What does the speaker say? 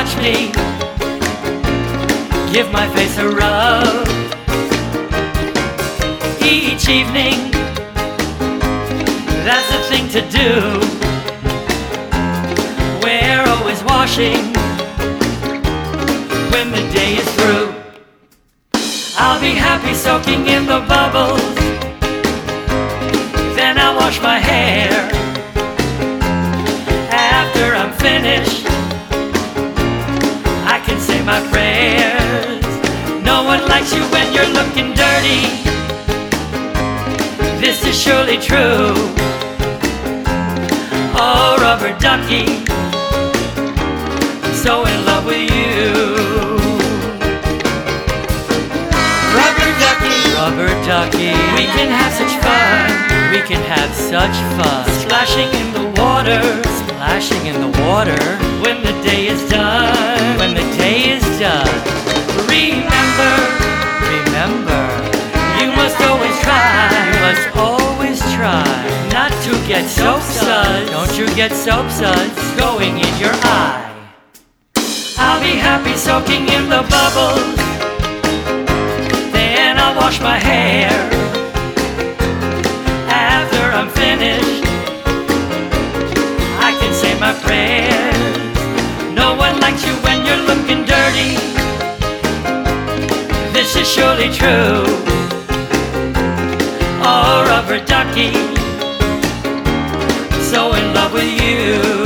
touch me, give my face a rub. Each evening, that's the thing to do. We're always washing when the day is through. I'll be happy soaking in the bubbles, then I'll wash my hair. After I'm finished, I can say my prayers. No one likes you when you're looking dirty, this is surely true. Oh, rubber ducky, I'm so in love with you. Rubber ducky, rubber ducky, we can have such fun, we can have such fun. Splashing in the water, splashing in the water, when the day is done, when the day is done. Remember, remember, you must always try, you must always try not to get soap suds. Don't you get soap suds going in your eye. I'll be happy soaking in the bubbles, then I'll wash my hair. After I'm finished, I can say my prayers. No one likes you when you're looking dirty, this is surely true. Oh, rubber ducky, so in love with you.